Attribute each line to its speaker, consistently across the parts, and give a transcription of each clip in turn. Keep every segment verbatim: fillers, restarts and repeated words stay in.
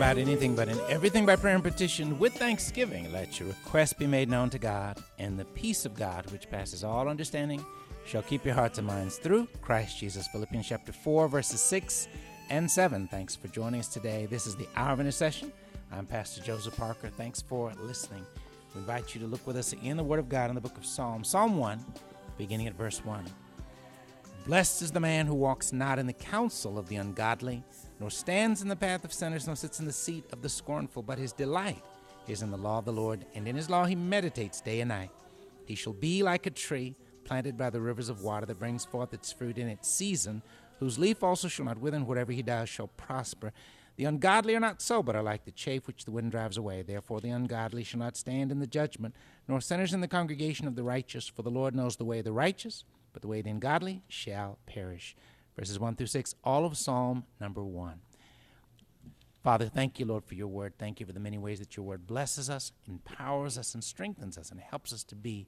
Speaker 1: about anything, but in everything by prayer and petition with thanksgiving, let your requests be made known to God, and the peace of God, which passes all understanding, shall keep your hearts and minds through Christ Jesus. Philippians chapter four, verses six and seven. Thanks for joining us today. This is the Hour of Intercession. I'm Pastor Joseph Parker. Thanks for listening. We invite you to look with us in the Word of God in the book of Psalms, Psalm one, beginning at verse one. Blessed is the man who walks not in the counsel of the ungodly, nor stands in the path of sinners, nor sits in the seat of the scornful, but his delight is in the law of the Lord, and in his law he meditates day and night. He shall be like a tree planted by the rivers of water that brings forth its fruit in its season, whose leaf also shall not wither, and whatever he does shall prosper. The ungodly are not so, but are like the chaff which the wind drives away. Therefore the ungodly shall not stand in the judgment, nor sinners in the congregation of the righteous. For the Lord knows the way of the righteous, but the way of the ungodly shall perish. Verses one through six, all of Psalm number one. Father, thank you, Lord, for your word. Thank you for the many ways that your word blesses us, empowers us, and strengthens us, and helps us to be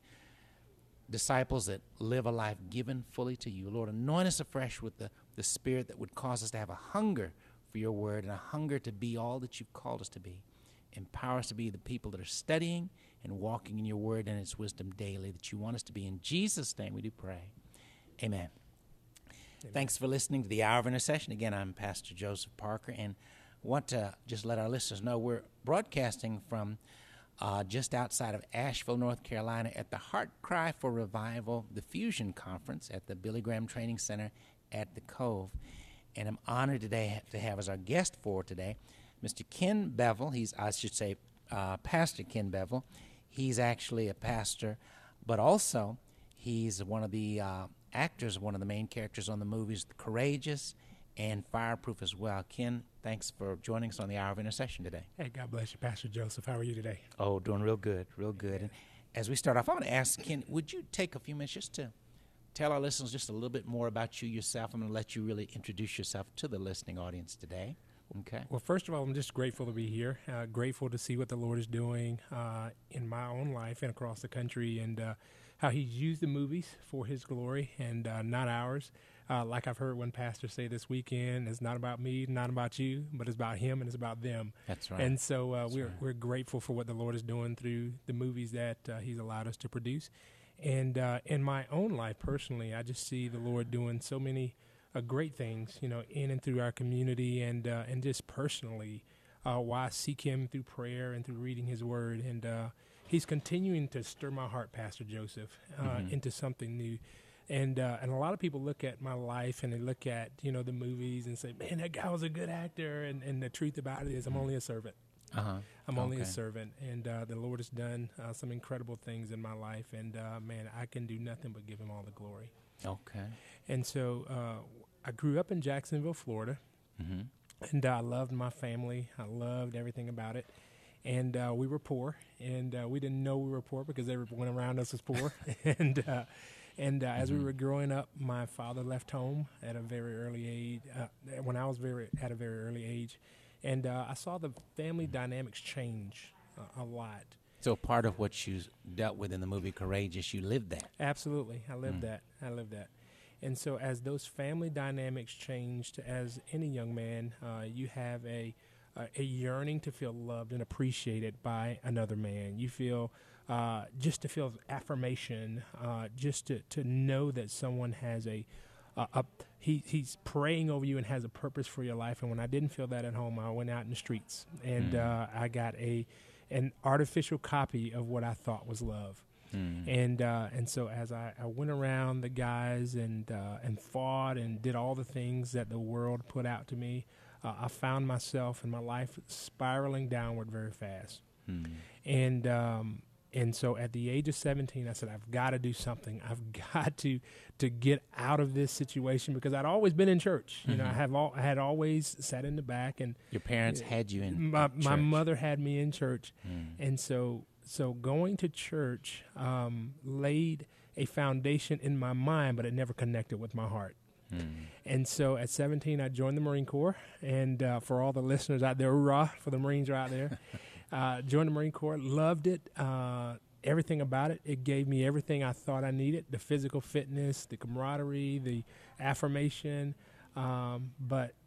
Speaker 1: disciples that live a life given fully to you. Lord, anoint us afresh with the, the spirit that would cause us to have a hunger for your word and a hunger to be all that you've called us to be. Empower us to be the people that are studying and walking in your word and its wisdom daily that you want us to be. In Jesus' name we do pray. Amen. Amen. Thanks for listening to the Hour of Intercession. Again, I'm Pastor Joseph Parker, and want to just let our listeners know we're broadcasting from uh, just outside of Asheville, North Carolina at the Heart Cry for Revival, the Fusion Conference at the Billy Graham Training Center at the Cove. And I'm honored today to have as our guest for today Mister Ken Bevel. He's, I should say, uh, Pastor Ken Bevel. He's actually a pastor, but also he's one of the uh, actors, one of the main characters on the movies Courageous and Fireproof as well. Ken, thanks for joining us on the Hour of Intercession today.
Speaker 2: Hey, God bless you, Pastor Joseph. How are you today?
Speaker 1: Oh, doing real good, real good. And as we start off, I'm going to ask Ken, would you take a few minutes just to tell our listeners just a little bit more about you yourself? I'm going to let you really introduce yourself to the listening audience today. Okay.
Speaker 2: Well, first of all, I'm just grateful to be here, uh, grateful to see what the Lord is doing uh, in my own life and across the country, and uh, how he's used the movies for his glory and uh, not ours. Uh, like I've heard one pastor say this weekend, it's not about me, not about you, but it's about him and it's about them.
Speaker 1: That's right.
Speaker 2: And so uh, we're
Speaker 1: right.
Speaker 2: we're grateful for what the Lord is doing through the movies that uh, he's allowed us to produce. And uh, in my own life personally, I just see the Lord doing so many uh, great things, you know, in and through our community, and uh, and just personally, uh, why I seek him through prayer and through reading his word. And uh, he's continuing to stir my heart, Pastor Joseph, uh, mm-hmm. into something new. And uh, and a lot of people look at my life and they look at, you know, the movies and say, man, that guy was a good actor. And, and the truth about it is I'm only a servant.
Speaker 1: Uh-huh.
Speaker 2: I'm only
Speaker 1: okay.
Speaker 2: a servant. And uh, the Lord has done uh, some incredible things in my life. And, uh, man, I can do nothing but give him all the glory.
Speaker 1: Okay.
Speaker 2: And so uh, I grew up in Jacksonville, Florida. Mm-hmm. And I loved my family. I loved everything about it. And uh, we were poor. And uh, we didn't know we were poor because everyone around us was poor. and uh, and uh, mm-hmm. as we were growing up, my father left home at a very early age, uh, when I was very at a very early age. And uh, I saw the family dynamics change uh, a lot.
Speaker 1: So part of what you dealt with in the movie Courageous, you lived that.
Speaker 2: Absolutely. I lived
Speaker 1: Mm.
Speaker 2: that. I lived that. And so as those family dynamics changed, as any young man, uh, you have a, a a yearning to feel loved and appreciated by another man. You feel uh, just to feel affirmation, uh, just to, to know that someone has a Uh, up, he he's praying over you and has a purpose for your life. And when I didn't feel that at home, I went out in the streets and mm. uh, I got a an artificial copy of what I thought was love. Mm. And uh, and so as I, I went around the guys and uh, and fought and did all the things that the world put out to me, uh, I found myself in my life spiraling downward very fast. Mm. And um, And so at the age of seventeen, I said, I've got to do something. I've got to to get out of this situation, because I'd always been in church. Mm-hmm. You know, I have all, I had always sat in the back. And
Speaker 1: your parents uh, had you in
Speaker 2: my,
Speaker 1: church.
Speaker 2: My mother had me in church.
Speaker 1: Mm.
Speaker 2: And so so going to church um, laid a foundation in my mind, but it never connected with my heart. Mm. And so at seventeen, I joined the Marine Corps. And uh, for all the listeners out there, hoorah, for the Marines are out there. Uh, joined the Marine Corps, loved it, uh, everything about it. It gave me everything I thought I needed, the physical fitness, the camaraderie, the affirmation. Um, but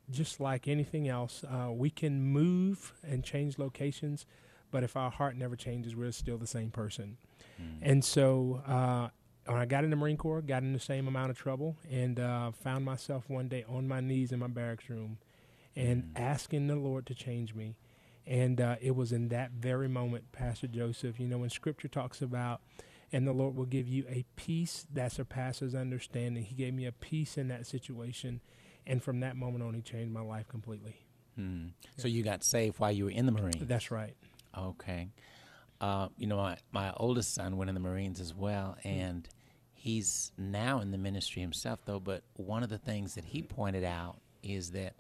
Speaker 2: just like anything else, uh, we can move and change locations, but if our heart never changes, we're still the same person. Mm. And so uh, when I got in the Marine Corps, got in the same amount of trouble, and uh, found myself one day on my knees in my barracks room and mm. asking the Lord to change me. And uh, it was in that very moment, Pastor Joseph, you know, when Scripture talks about, and the Lord will give you a peace that surpasses understanding. He gave me a peace in that situation, and from that moment on, He changed my life completely.
Speaker 1: Hmm. So you got saved while you were in the Marines?
Speaker 2: That's right.
Speaker 1: Okay. Uh, you know, my, my oldest son went in the Marines as well, and he's now in the ministry himself, though. But one of the things that he pointed out is that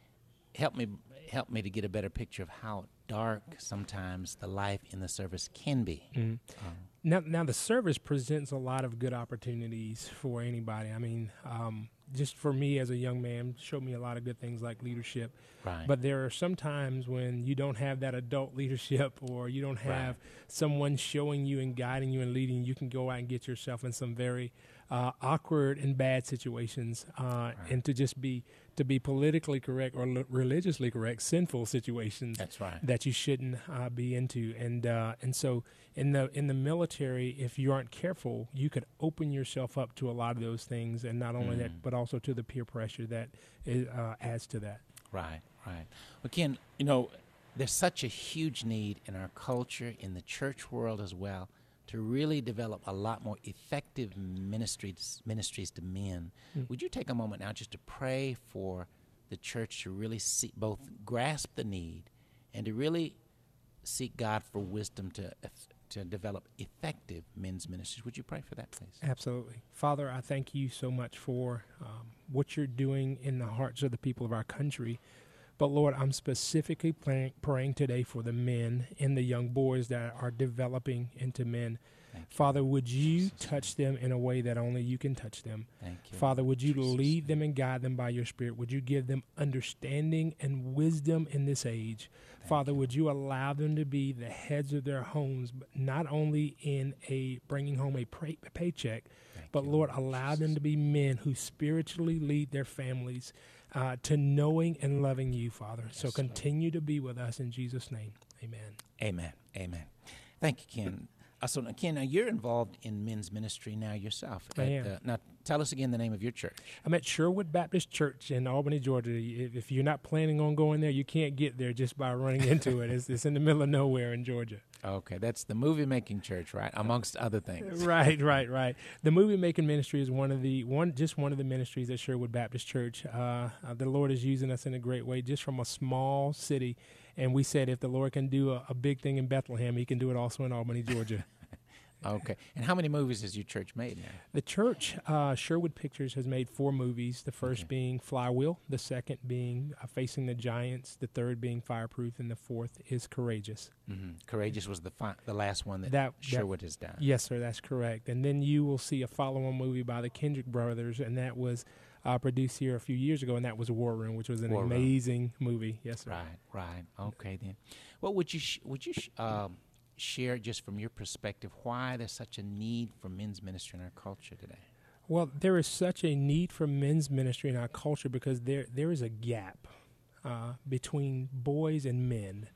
Speaker 1: helped me helped me to get a better picture of how dark sometimes the life in the service can be. Mm-hmm. Um,
Speaker 2: now, now the service presents a lot of good opportunities for anybody. I mean, um, just for me as a young man, showed me a lot of good things like leadership.
Speaker 1: Right.
Speaker 2: But there are some times when you don't have that adult leadership, or you don't have right. someone showing you and guiding you and leading. You can go out and get yourself in some very uh, awkward and bad situations, uh, right. and to just be to be politically correct or l- religiously correct, sinful situations.
Speaker 1: That's right.
Speaker 2: That you shouldn't uh, be into. And uh, and so in the in the military, if you aren't careful, you could open yourself up to a lot of those things, and not only mm. that, but also to the peer pressure that is, uh, adds to that.
Speaker 1: Right, right. Well, Ken, you know, there's such a huge need in our culture, in the church world as well, to really develop a lot more effective ministries ministries to men. Mm. Would you take a moment now just to pray for the church to really see, both grasp the need and to really seek God for wisdom to to develop effective men's ministries? Would you pray for that, please?
Speaker 2: Absolutely. Father, I thank you so much for um, what you're doing in the hearts of the people of our country. But, Lord, I'm specifically praying, praying today for the men and the young boys that are developing into men. Father, would you Jesus. touch them in a way that only you can touch them?
Speaker 1: Thank you.
Speaker 2: Father, would you
Speaker 1: Jesus.
Speaker 2: lead them and guide them by your Spirit? Would you give them understanding and wisdom in this age? Thank Father, you. would you allow them to be the heads of their homes, but not only in a bringing home a pay- paycheck, Thank but, you, Lord, allow Jesus. them to be men who spiritually lead their families uh, to knowing and loving you, Father. Yes, so continue Lord. to be with us in Jesus' name. Amen.
Speaker 1: Amen. Amen. Thank you, Ken. Uh, so, Ken, now you're involved in men's ministry now yourself.
Speaker 2: I
Speaker 1: at,
Speaker 2: am.
Speaker 1: Uh, now, tell us again the name of your church.
Speaker 2: I'm at Sherwood Baptist Church in Albany, Georgia. If, if you're not planning on going there, you can't get there just by running into it. It's, it's in the middle of nowhere in Georgia. Okay,
Speaker 1: that's the movie-making church, right? Amongst other things.
Speaker 2: Right, right, right. The movie-making ministry is one of the one, just one of the ministries at Sherwood Baptist Church. Uh, uh, the Lord is using us in a great way, just from a small city. And we said, if the Lord can do a, a big thing in Bethlehem, He can do it also in Albany, Georgia.
Speaker 1: Okay. And how many movies has your church made now?
Speaker 2: The church, uh, Sherwood Pictures, has made four movies, the first okay. being Flywheel, the second being uh, Facing the Giants, the third being Fireproof, and the fourth is Courageous.
Speaker 1: Mm-hmm. Courageous was the fi- the last one that, that Sherwood that, has done.
Speaker 2: Yes, sir, that's correct. And then you will see a follow-on movie by the Kendrick brothers, and that was uh, produced here a few years ago, and that was War Room, which was an War amazing Room. movie. Yes, sir.
Speaker 1: Right, right. Okay, then. Well, would you, sh- would you sh- um, share just from your perspective why there's such a need for men's ministry in our culture today?
Speaker 2: Well, there is such a need for men's ministry in our culture because there there is a gap uh, between boys and men.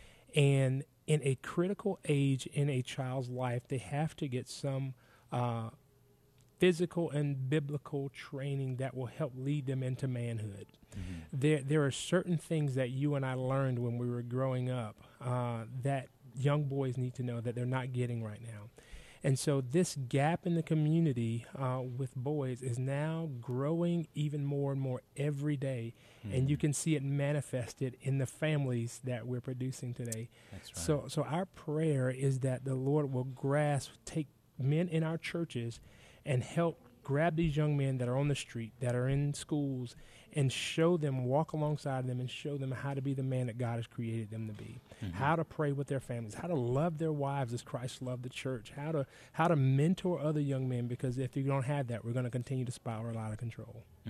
Speaker 2: And in a critical age in a child's life, they have to get some uh, physical and biblical training that will help lead them into manhood. Mm-hmm. There, there are certain things that you and I learned when we were growing up uh, that young boys need to know that they're not getting right now. And so this gap in the community uh, with boys is now growing even more and more every day. Mm-hmm. And you can see it manifested in the families that we're producing today.
Speaker 1: That's right.
Speaker 2: So, so our prayer is that the Lord will grasp, take men in our churches and help grab these young men that are on the street, that are in schools, and show them, walk alongside them and show them how to be the man that God has created them to be, mm-hmm. how to pray with their families, how to love their wives as Christ loved the church, how to how to mentor other young men, because if you don't have that, we're going to continue to spiral out of control.
Speaker 1: Mm-hmm.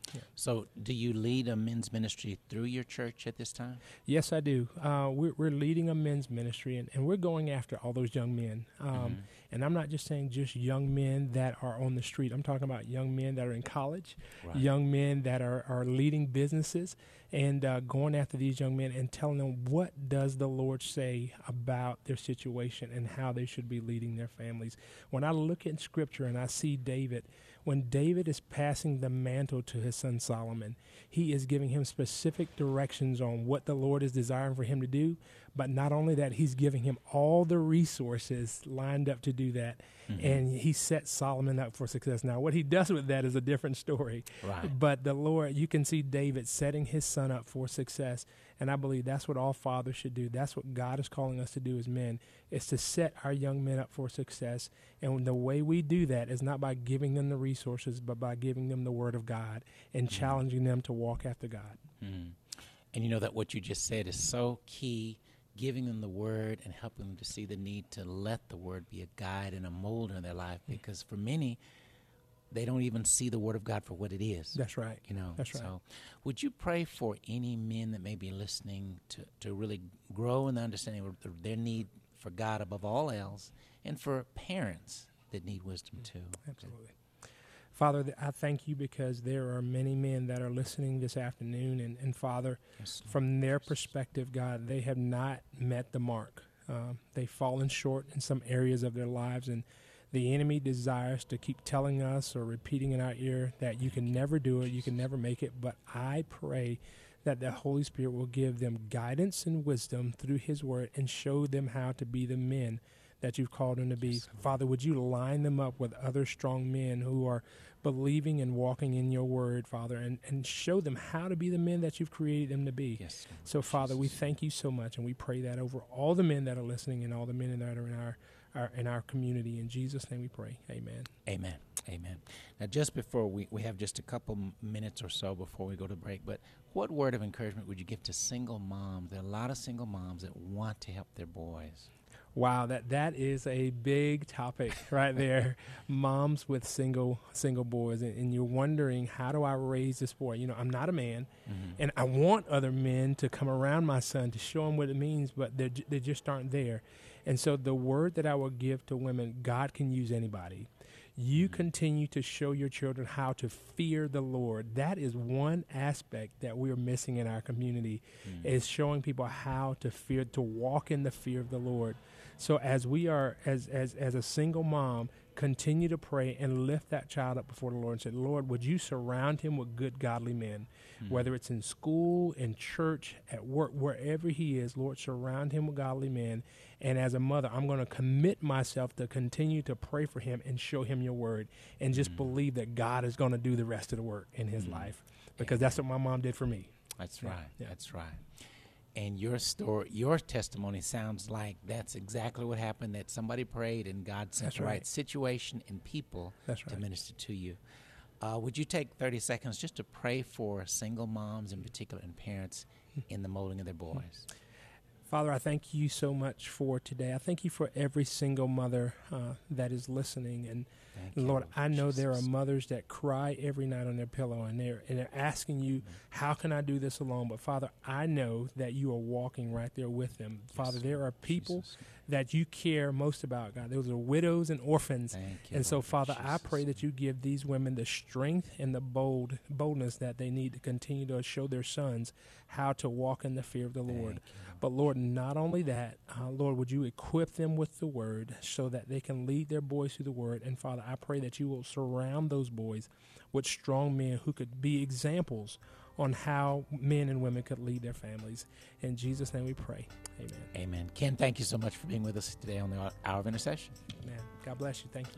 Speaker 2: Yeah.
Speaker 1: So do you lead a men's ministry through your church at this time?
Speaker 2: Yes, I do. Uh, we're, we're leading a men's ministry, and, and we're going after all those young men. Um, mm-hmm. And I'm not just saying just young men that are on the street. I'm talking about young men that are in college, right. young men that are, are leading businesses, and uh, going after these young men and telling them what does the Lord say about their situation and how they should be leading their families. When I look in Scripture and I see David, when David is passing the mantle to his son Solomon, he is giving him specific directions on what the Lord is desiring for him to do. But not only that, he's giving him all the resources lined up to do that. Mm-hmm. And he sets Solomon up for success. Now, what he does with that is a different story.
Speaker 1: Right.
Speaker 2: But the Lord, you can see David setting his son up for success. And I believe that's what all fathers should do. That's what God is calling us to do as men, is to set our young men up for success. And the way we do that is not by giving them the resources, but by giving them the Word of God and mm-hmm. challenging them to walk after God.
Speaker 1: Mm-hmm. And you know that what you just said is so key, giving them the Word and helping them to see the need to let the Word be a guide and a mold in their life. Mm-hmm. Because for many, they don't even see the Word of God for what it is.
Speaker 2: That's right.
Speaker 1: You know.
Speaker 2: That's right.
Speaker 1: So would you pray for any men that may be listening to, to really grow in the understanding of their need for God above all else, and for parents that need wisdom too?
Speaker 2: Absolutely. Father, I thank you because there are many men that are listening this afternoon, and, and Father, yes, from their perspective, God, they have not met the mark. Uh, they've fallen short in some areas of their lives, and the enemy desires to keep telling us or repeating in our ear that you can never do it, you can never make it. But I pray that the Holy Spirit will give them guidance and wisdom through His Word and show them how to be the men that you've called them to be. Yes. Father, would you line them up with other strong men who are believing and walking in your word, Father, and, and show them how to be the men that you've created them to be.
Speaker 1: Yes, Lord.
Speaker 2: So, Father,
Speaker 1: Jesus.
Speaker 2: We thank you so much, and we pray that over all the men that are listening and all the men that are in our, our in our community. In Jesus' name we pray. Amen.
Speaker 1: Amen. Amen. Now, just before we, we have just a couple minutes or so before we go to break, but what word of encouragement would you give to single moms? There are a lot of single moms that want to help their boys.
Speaker 2: Wow, that, that is a big topic right there. Moms with single single boys, and, and you're wondering, how do I raise this boy? You know, I'm not a man, mm-hmm. and I want other men to come around my son to show him what it means, but they they just aren't there. And so the word that I will give to women, God can use anybody. You mm-hmm. continue to show your children how to fear the Lord. That is one aspect that we are missing in our community, mm-hmm. is showing people how to fear, to walk in the fear of the Lord. So as we are, as as as a single mom, continue to pray and lift that child up before the Lord and say, Lord, would you surround him with good, godly men, mm-hmm. whether it's in school, in church, at work, wherever he is, Lord, surround him with godly men. And as a mother, I'm going to commit myself to continue to pray for him and show him your word, and just mm-hmm. believe that God is going to do the rest of the work in his mm-hmm. life, because yeah. that's what my mom did for me.
Speaker 1: That's right. Yeah. That's right. And your story, your testimony sounds like that's exactly what happened, that somebody prayed and God sent
Speaker 2: that's
Speaker 1: the
Speaker 2: right.
Speaker 1: right situation and people
Speaker 2: that's right.
Speaker 1: to minister to you. Uh, would you take thirty seconds just to pray for single moms in particular and parents in the molding of their boys?
Speaker 2: Father, I thank you so much for today. I thank you for every single mother uh, that is listening. And
Speaker 1: Thank you,
Speaker 2: Lord,
Speaker 1: Lord
Speaker 2: I know
Speaker 1: Jesus.
Speaker 2: There are mothers that cry every night on their pillow, and they're, and they're asking you, mm-hmm. how can I do this alone? But Father, I know that you are walking right there with them. Yes, Father, there are people Jesus. that you care most about, God. Those are widows and orphans.
Speaker 1: Thank you,
Speaker 2: and so,
Speaker 1: Lord
Speaker 2: Father,
Speaker 1: Jesus.
Speaker 2: I pray that you give these women the strength and the bold boldness that they need to continue to show their sons how to walk in the fear of the Lord.
Speaker 1: You,
Speaker 2: but Lord, not only that, uh, Lord, would you equip them with the word so that they can lead their boys through the word. And Father, I pray that you will surround those boys with strong men who could be examples on how men and women could lead their families. In Jesus' name we pray. Amen.
Speaker 1: Amen. Ken, thank you so much for being with us today on the Hour of Intercession.
Speaker 2: Amen. God bless you. Thank you.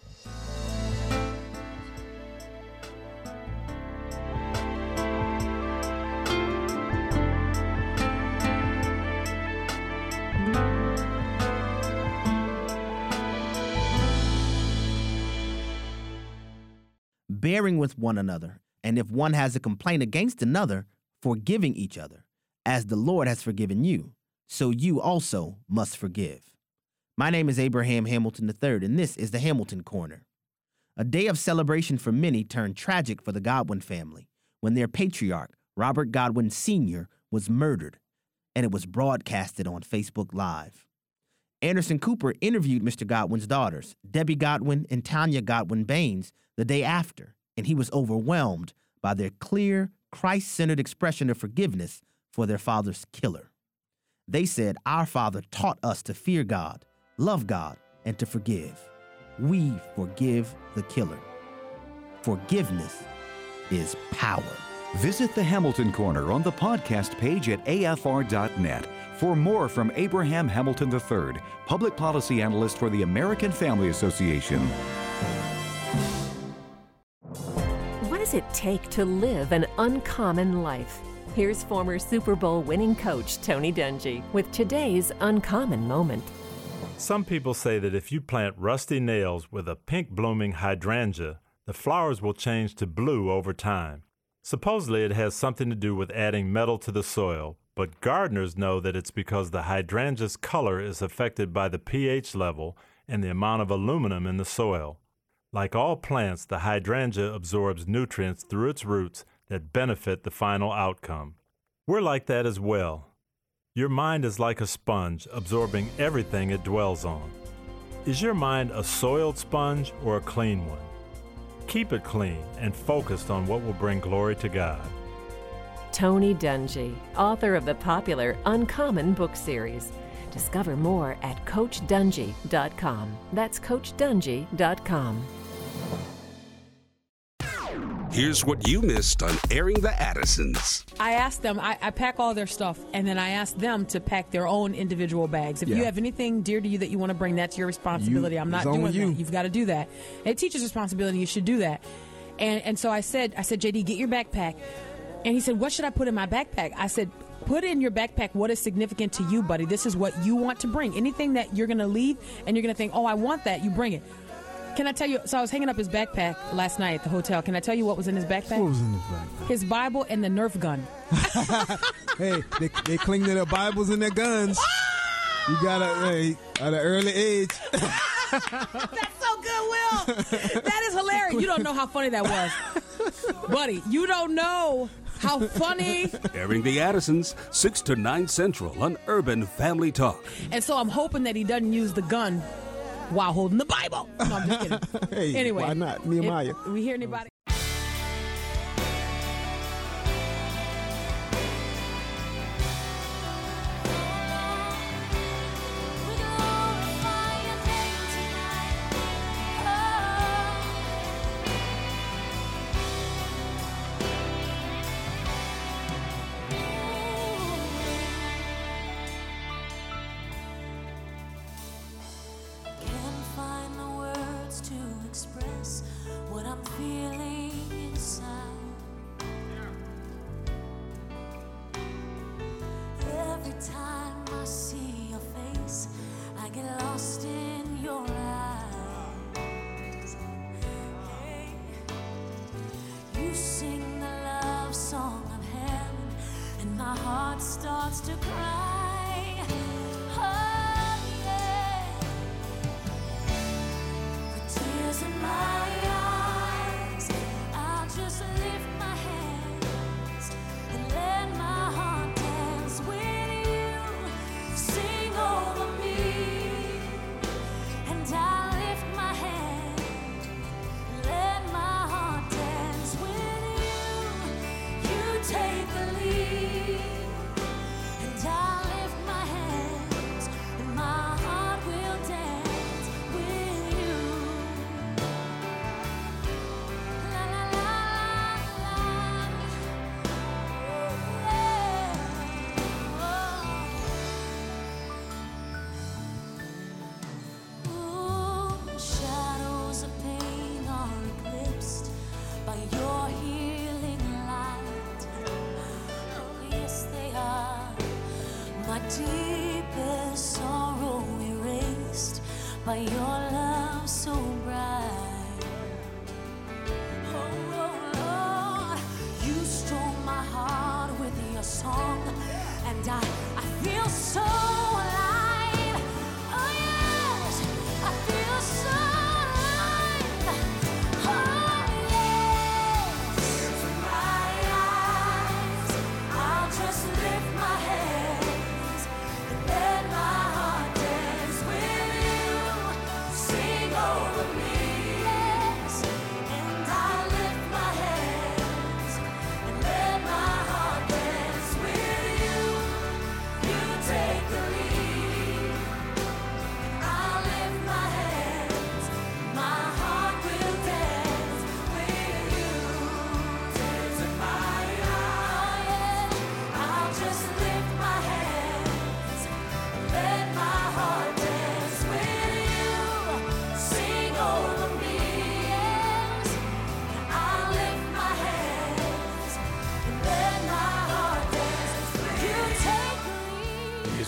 Speaker 3: Bearing with one another, and if one has a complaint against another, forgiving each other, as the Lord has forgiven you, so you also must forgive. My name is Abraham Hamilton the third, and this is the Hamilton Corner. A day of celebration for many turned tragic for the Godwin family when their patriarch, Robert Godwin Senior, was murdered, and it was broadcasted on Facebook Live. Anderson Cooper interviewed Mister Godwin's daughters, Debbie Godwin and Tanya Godwin Baines, the day after, and he was overwhelmed by their clear, Christ-centered expression of forgiveness for their father's killer. They said, "Our father taught us to fear God, love God, and to forgive. We forgive the killer." Forgiveness is power.
Speaker 4: Visit the Hamilton Corner on the podcast page at A F R dot net for more from Abraham Hamilton the third, Public Policy Analyst for the American Family Association.
Speaker 5: What does it take to live an uncommon life? Here's former Super Bowl winning coach Tony Dungy with today's uncommon moment.
Speaker 6: Some people say that if you plant rusty nails with a pink blooming hydrangea, the flowers will change to blue over time. Supposedly it has something to do with adding metal to the soil, but gardeners know that it's because the hydrangea's color is affected by the pH level and the amount of aluminum in the soil. Like all plants, the hydrangea absorbs nutrients through its roots that benefit the final outcome. We're like that as well. Your mind is like a sponge, absorbing everything it dwells on. Is your mind a soiled sponge or a clean one? Keep it clean and focused on what will bring glory to God.
Speaker 5: Tony Dungy, author of the popular Uncommon book series. Discover more at coach dungy dot com. That's coach dungy dot com.
Speaker 7: Here's what you missed on Airing the Addisons.
Speaker 8: I asked them, I, I pack all their stuff, and then I asked them to pack their own individual bags. If
Speaker 9: Yeah.
Speaker 8: you have anything dear to you that you want to bring, that's your responsibility.
Speaker 9: You-
Speaker 8: I'm not
Speaker 9: it's on
Speaker 8: doing
Speaker 9: you.
Speaker 8: that. You've got to do that. A teacher's responsibility, you should do that. And and so I said, I said, J D, get your backpack. And he said, what should I put in my backpack? I said, put in your backpack what is significant to you, buddy. This is what you want to bring. Anything that you're going to leave and you're going to think, oh, I want that, you bring it. Can I tell you, so I was hanging up his backpack last night at the hotel. Can I tell you what was in his backpack?
Speaker 9: What was in his backpack?
Speaker 8: His Bible and the Nerf gun.
Speaker 9: Hey, they, they cling to their Bibles and their guns. You gotta, hey, at an early age.
Speaker 8: That's so good, Will. That is hilarious. You don't know how funny that was. Buddy, you don't know how funny.
Speaker 7: Airing the Addisons, six to nine Central on Urban Family Talk.
Speaker 8: And so I'm hoping that he doesn't use the gun while holding the Bible. No, I'm just kidding.
Speaker 9: Hey,
Speaker 8: Anyway.
Speaker 9: why not? Nehemiah.
Speaker 8: If we hear anybody?
Speaker 10: Can't find the words to express what I'm feeling inside. Every time I see your face, I get lost in your eyes. Hey, you sing the love song of heaven, and my heart starts to cry. Oh, yeah. The tears in my eyes, I'll just lift my hands and let my heart dance with you. Sing over me, and I'll lift my hand, let my heart dance with you. You take the lead, and I'll lift my hands, and my heart will dance with you. La la la la, oh, ooh, shadows of pain are eclipsed by your healing light. Oh, yes, they are. My deepest sorrow erased by your love so bright. Oh, oh, Lord, you stole my heart with your song, and I, I feel so alive. Oh, yes, I feel so alive. Oh, yes. My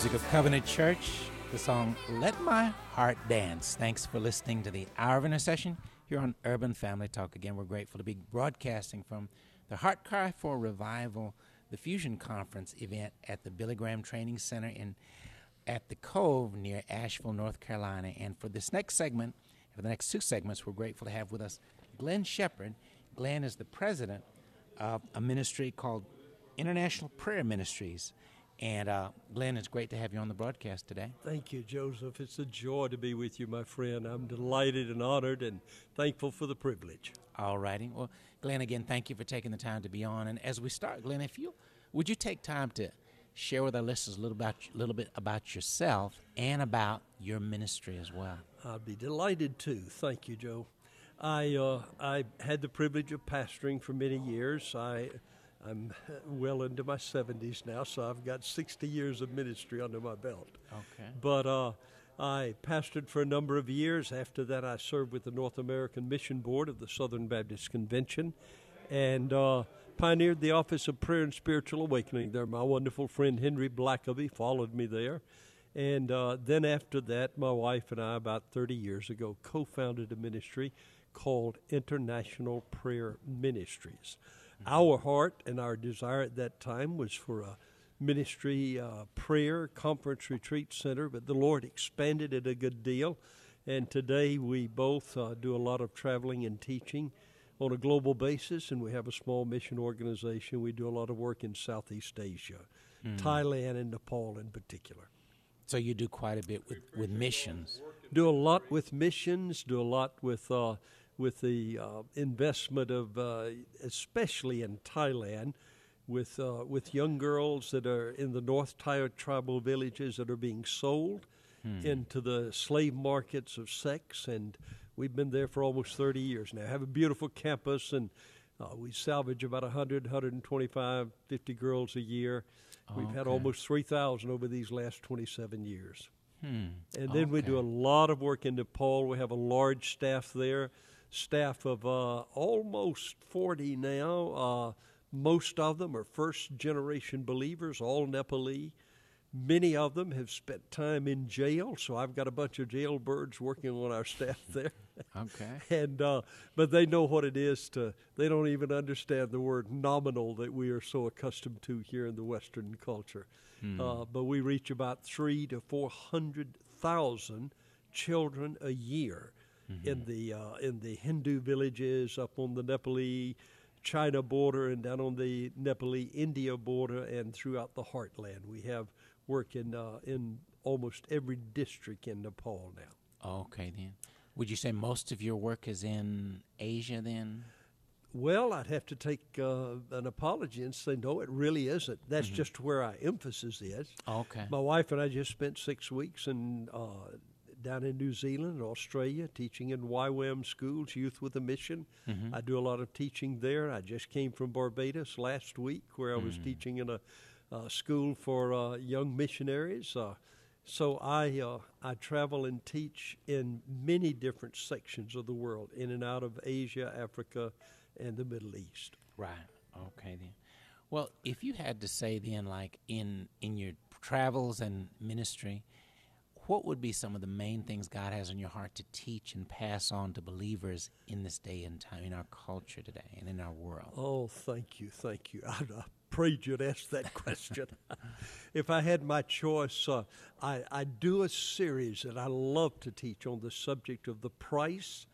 Speaker 1: music of Covenant Church, the song Let My Heart Dance. Thanks for listening to the Hour of Intercession here on Urban Family Talk. Again, we're grateful to be broadcasting from the Heart Cry for Revival, the Fusion Conference event at the Billy Graham Training Center in at the Cove near Asheville, North Carolina. And for this next segment, for the next two segments, we're grateful to have with us Glenn Shepherd. Glenn is the president of a ministry called International Prayer Ministries. And uh, Glenn, it's great to have you on the broadcast today.
Speaker 11: Thank you, Joseph. It's a joy to be with you, my friend. I'm delighted and honored and thankful for the privilege.
Speaker 1: All righty. Well, Glenn, again, thank you for taking the time to be on. And as we start, Glenn, if you would you take time to share with our listeners a little about little bit about yourself and about your ministry as well?
Speaker 11: I'd be delighted to. Thank you, Joe. I uh, I had the privilege of pastoring for many years. I I'm well into my seventies now, so I've got sixty years of ministry under my belt.
Speaker 1: Okay.
Speaker 11: But uh, I pastored for a number of years. After that, I served with the North American Mission Board of the Southern Baptist Convention and uh, pioneered the Office of Prayer and Spiritual Awakening there. My wonderful friend Henry Blackaby followed me there. And uh, then after that, my wife and I, about thirty years ago, co-founded a ministry called International Prayer Ministries. Our heart and our desire at that time was for a ministry uh, prayer conference retreat center, but the Lord expanded it a good deal. And today we both uh, do a lot of traveling and teaching on a global basis, and we have a small mission organization. We do a lot of work in Southeast Asia, mm. Thailand and Nepal in particular.
Speaker 1: So you do quite a bit with, with missions.
Speaker 11: Do a lot with missions, do a lot with uh, with the uh, investment of, uh, especially in Thailand, with uh, with young girls that are in the North Thai tribal villages that are being sold hmm. into the slave markets of sex. And we've been there for almost thirty years now. Have a beautiful campus, and uh, we salvage about one hundred, one hundred twenty-five, fifty girls a year.
Speaker 1: Oh,
Speaker 11: we've had
Speaker 1: okay.
Speaker 11: almost three thousand over these last twenty-seven years.
Speaker 1: Hmm.
Speaker 11: And then
Speaker 1: okay.
Speaker 11: we do a lot of work in Nepal. We have a large staff there, staff of uh, almost forty now. Uh, most of them are first-generation believers, all Nepali. Many of them have spent time in jail, so I've got a bunch of jailbirds working on our staff there.
Speaker 1: Okay.
Speaker 11: and uh, but they know what it is to. They don't even understand the word nominal that we are so accustomed to here in the Western culture. Hmm. Uh, but we reach about three to four hundred thousand children a year mm-hmm. in the uh, in the Hindu villages up on the Nepali China border and down on the Nepali India border and throughout the heartland. We have work in uh, in almost every district in Nepal now.
Speaker 1: Okay, then. Would you say most of your work is in Asia, then?
Speaker 11: Well, I'd have to take uh, an apology and say, no, it really isn't. That's mm-hmm. just where our emphasis is.
Speaker 1: Okay.
Speaker 11: My wife and I just spent six weeks in, uh, down in New Zealand and Australia teaching in Y WAM schools, Youth with a Mission. Mm-hmm. I do a lot of teaching there. I just came from Barbados last week where I was mm-hmm. teaching in a uh, school for uh, young missionaries. Uh, so I uh, I travel and teach in many different sections of the world, in and out of Asia, Africa, and the Middle East.
Speaker 1: Right. Okay, then. Well, if you had to say then, like in in your travels and ministry, what would be some of the main things God has on your heart to teach and pass on to believers in this day and time, in our culture today and in our world?
Speaker 11: Oh, thank you, thank you. I, I prayed you'd ask that question. If I had my choice, uh, I, I do a series that I love to teach on the subject of the price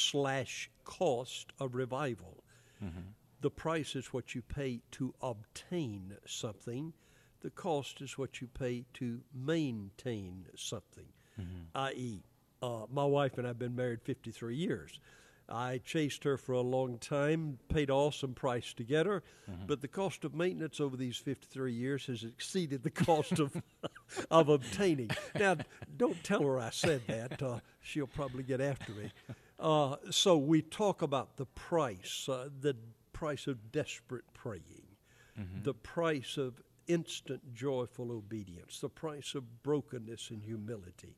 Speaker 11: slash cost of revival. Mm-hmm. The price is what you pay to obtain something. The cost is what you pay to maintain something, mm-hmm. that is, uh, my wife and I have been married fifty-three years. I chased her for a long time, paid an awesome price to get her, mm-hmm. but the cost of maintenance over these fifty-three years has exceeded the cost of of obtaining. Now, don't tell her I said that. Uh, she'll probably get after me. Uh, so we talk about the price, uh, the price of desperate praying, mm-hmm. the price of instant joyful obedience, the price of brokenness and humility,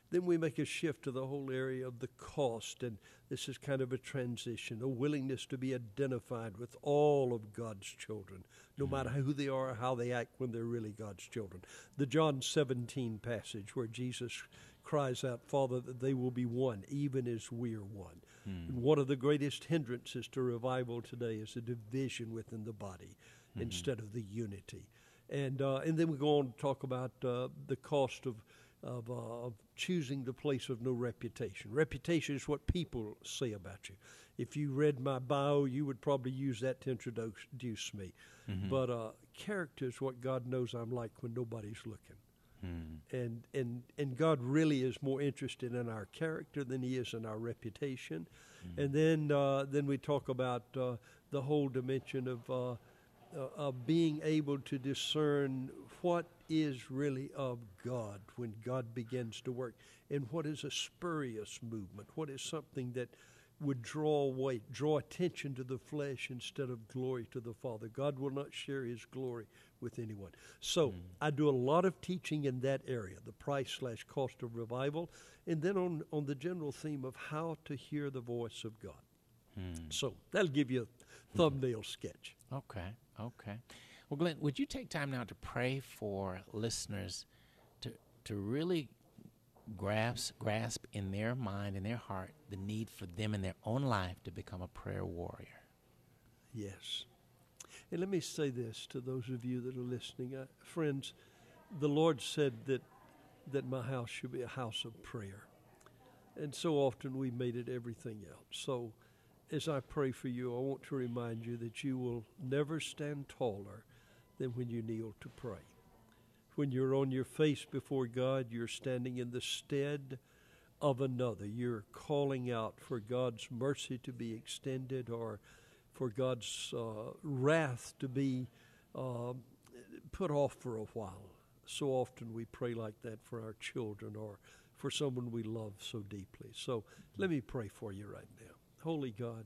Speaker 11: Then we make a shift to the whole area of the cost, and this is kind of a transition, a willingness to be identified with all of God's children, no matter who they are or how they act when they're really God's children. The John seventeen passage where Jesus cries out, Father, that they will be one, even as we are one. Mm. And one of the greatest hindrances to revival today is the division within the body mm-hmm. instead of the unity. And uh, and then we go on to talk about uh, the cost of Of, uh, of choosing the place of no reputation. Reputation is what people say about you. If you read my bio, you would probably use that to introduce me. Mm-hmm. But uh, character is what God knows I'm like when nobody's looking. Mm. And, and and God really is more interested in our character than he is in our reputation. Mm. And then uh, then we talk about uh, the whole dimension of uh, uh, of being able to discern what is really of God when God begins to work, and what is a spurious movement, what is something that would draw weight, draw attention to the flesh instead of glory to the Father. God will not share his glory with anyone. So mm. I do a lot of teaching in that area, the price slash cost of revival, and then on, on the general theme of how to hear the voice of God. Mm. So that'll give you a thumbnail mm. sketch.
Speaker 1: Okay, okay. Well, Glenn, would you take time now to pray for listeners to to really grasp grasp in their mind, in their heart, the need for them in their own life to become a prayer warrior?
Speaker 11: Yes. And let me say this to those of you that are listening. Uh, friends, the Lord said that, that my house should be a house of prayer. And so often we made it everything else. So as I pray for you, I want to remind you that you will never stand taller than when you kneel to pray. When you're on your face before God, you're standing in the stead of another. You're calling out for God's mercy to be extended, or for God's uh, wrath to be uh, put off for a while. So often we pray like that for our children or for someone we love so deeply. So let me pray for you right now. Holy God,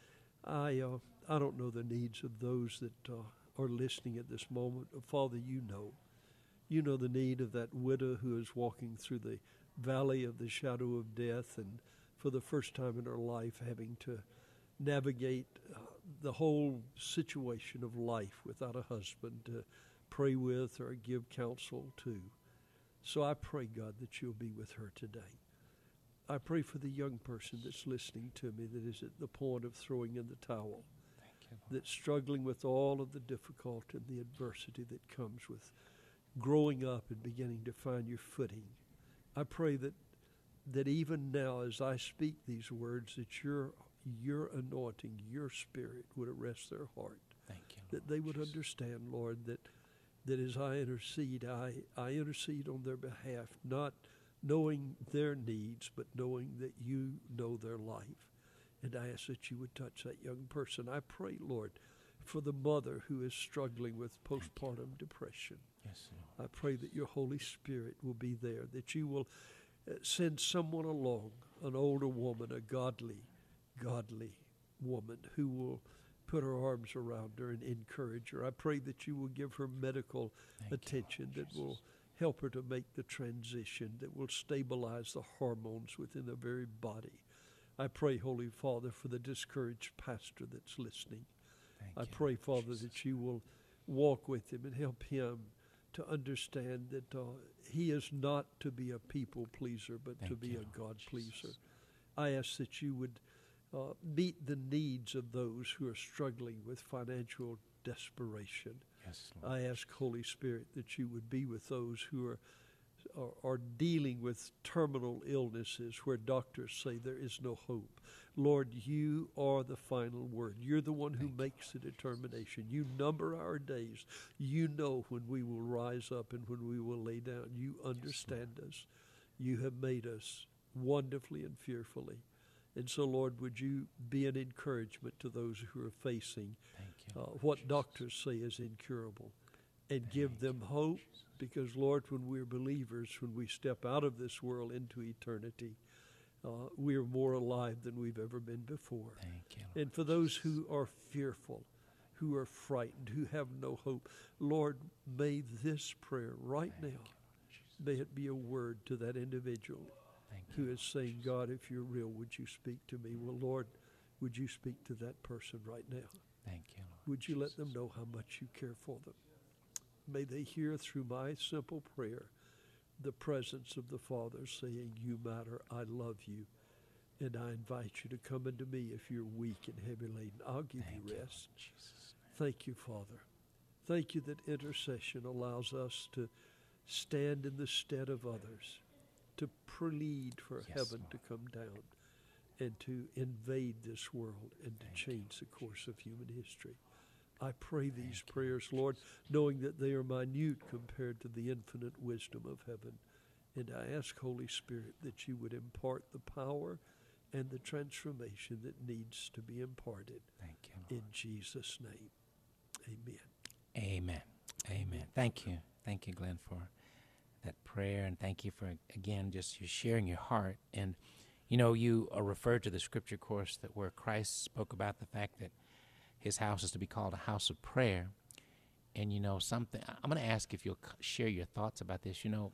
Speaker 11: I uh, I don't know the needs of those that uh, are listening at this moment. Father, you know. You know the need of that widow who is walking through the valley of the shadow of death, and for the first time in her life having to navigate uh, the whole situation of life without a husband to pray with or give counsel to. So I pray, God, that you'll be with her today. I pray for the young person that's listening to me that is at the point of throwing in the towel, you, that's struggling with all of the difficulty and the adversity that comes with growing up and beginning to find your footing. I pray that that even now as I speak these words, that your your anointing, your spirit would arrest their heart.
Speaker 1: Thank you, Lord.
Speaker 11: That they would Jesus. understand, Lord, that that as I intercede, I, I intercede on their behalf, not knowing their needs, but knowing that you know their life. And I ask that you would touch that young person. I pray, Lord, for the mother who is struggling with postpartum depression.
Speaker 1: Yes,
Speaker 11: Lord. I pray that your Holy Spirit will be there, that you will uh, send someone along, an older woman, a godly, godly woman who will put her arms around her and encourage her. I pray that you will give her medical Thank attention you, that will help her to make the transition, that will stabilize the hormones within the very body. I pray, Holy Father, for the discouraged pastor that's listening. Thank I pray, you, Father, Jesus. that you will walk with him and help him to understand that uh, he is not to be a people pleaser, but Thank to be you, a God Jesus. pleaser. I ask that you would uh, meet the needs of those who are struggling with financial desperation.
Speaker 1: Yes, Lord.
Speaker 11: I ask, Holy Spirit, that you would be with those who are, are are dealing with terminal illnesses where doctors say there is no hope. Lord, you are the final word. You're the one who Thank makes the determination. You number our days. You know when we will rise up and when we will lay down. You understand yes, us. You have made us wonderfully and fearfully. And so, Lord, would you be an encouragement to those who are facing you, uh, what Jesus. doctors say is incurable, and Thank give them you, hope Jesus. Because, Lord, when we're believers, when we step out of this world into eternity, uh, we are more alive than we've ever been before.
Speaker 1: Thank you, Lord
Speaker 11: and for those who are fearful, who are frightened, who have no hope, Lord, may this prayer right
Speaker 1: Thank
Speaker 11: now,
Speaker 1: you,
Speaker 11: may it be a word to that individual who is saying, God, if you're real, would you speak to me? Well, Lord, would you speak to that person right now?
Speaker 1: Thank you, Lord.
Speaker 11: Would you let them know how much you care for them? May they hear through my simple prayer the presence of the Father saying, you matter, I love you, and I invite you to come unto me if you're weak and heavy laden. I'll give
Speaker 1: Thank
Speaker 11: you
Speaker 1: you,
Speaker 11: rest.
Speaker 1: Lord Jesus.
Speaker 11: Thank you, Father. Thank you that intercession allows us to stand in the stead of others, to plead for
Speaker 1: Yes,
Speaker 11: heaven
Speaker 1: Lord.
Speaker 11: to come down and to invade this world and to
Speaker 1: Thank
Speaker 11: change the course of human history. I pray these prayers, Lord, knowing that they are minute compared to the infinite wisdom of heaven. And I ask, Holy Spirit, that you would impart the power and the transformation that needs to be imparted.
Speaker 1: Thank you, Lord.
Speaker 11: In Jesus' name, amen.
Speaker 1: Amen. Amen. Thank you. Thank you, Glenn, for that prayer. And thank you for, again, just you sharing your heart. And, you know, you uh, referred to the scripture course that where Christ spoke about the fact that his house is to be called a house of prayer. And, you know, something, I'm going to ask if you'll c- share your thoughts about this. You know,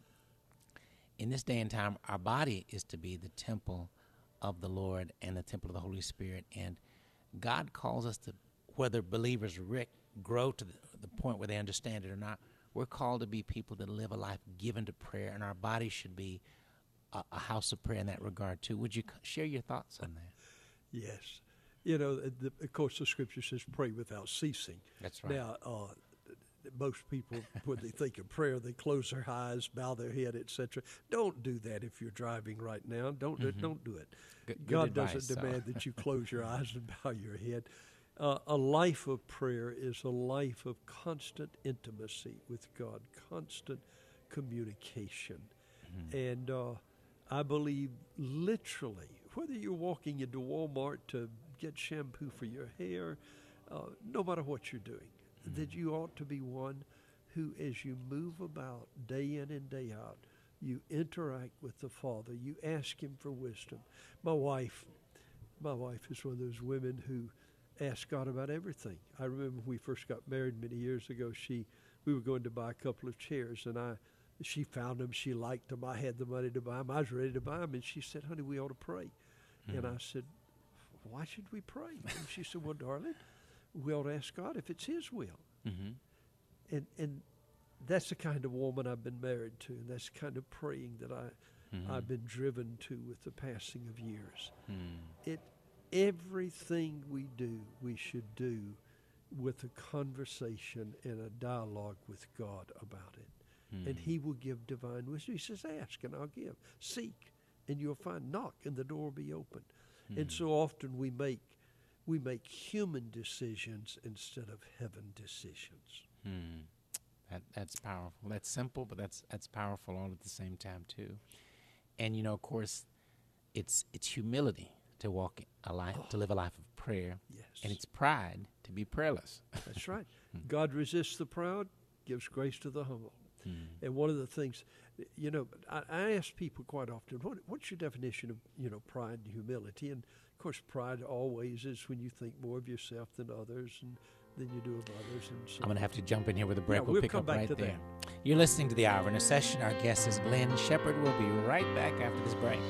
Speaker 1: in this day and time, our body is to be the temple of the Lord and the temple of the Holy Spirit. And God calls us to, whether believers Rick, grow to the, the point where they understand it or not, we're called to be people that live a life given to prayer, and our body should be a, a house of prayer in that regard, too. Would you c- share your thoughts on that?
Speaker 11: Yes. You know, the, of course, the scripture says pray without ceasing.
Speaker 1: That's right.
Speaker 11: Now, uh, most people, when they think of prayer, they close their eyes, bow their head, et cetera. Don't do that if you're driving right now. Don't
Speaker 1: Mm-hmm.
Speaker 11: don't do it.
Speaker 1: Good, good
Speaker 11: God
Speaker 1: advice,
Speaker 11: doesn't
Speaker 1: so.
Speaker 11: demand that you close your eyes and bow your head. Uh, a life of prayer is a life of constant intimacy with God, constant communication.
Speaker 1: Mm-hmm.
Speaker 11: And uh, I believe literally, whether you're walking into Walmart to get shampoo for your hair, uh, no matter what you're doing, mm-hmm. that you ought to be one who, as you move about day in and day out, you interact with the Father. You ask Him for wisdom. My wife, my wife is one of those women who ask God about everything. I remember when we first got married many years ago, she, we were going to buy a couple of chairs, and I, she found them, she liked them, I had the money to buy them, I was ready to buy them, and she said, honey, we ought to pray. Mm-hmm. And I said, why should we pray? And she said, well, darling, we ought to ask God if it's His will. Mm-hmm. And and that's the kind of woman I've been married to, and that's the kind of praying that I, mm-hmm. I've been driven to with the passing of years. Mm. It Everything we do, we should do with a conversation and a dialogue with God about it. Mm. And He will give divine wisdom. He says, ask and I'll give. Seek and you'll find. Knock and the door will be open. Mm. And so often we make we make human decisions instead of heaven decisions.
Speaker 1: Mm. That that's powerful. That's simple, but that's that's powerful all at the same time too. And you know, of course, it's it's humility to walk a life, oh. to live a life of prayer.
Speaker 11: Yes.
Speaker 1: And it's pride to be prayerless.
Speaker 11: That's right. God resists the proud, gives grace to the humble. Hmm. And one of the things, you know, I, I ask people quite often, what, what's your definition of, you know, pride and humility? And, of course, pride always is when you think more of yourself than others and than you do of others. And so
Speaker 1: I'm going to have to jump in here with a break.
Speaker 11: Yeah,
Speaker 1: we'll,
Speaker 11: we'll
Speaker 1: pick
Speaker 11: come
Speaker 1: up
Speaker 11: back
Speaker 1: right
Speaker 11: to
Speaker 1: there.
Speaker 11: that.
Speaker 1: You're listening to the Hour of Intercession. Our guest is Glenn Shepherd. We'll be right back after this break.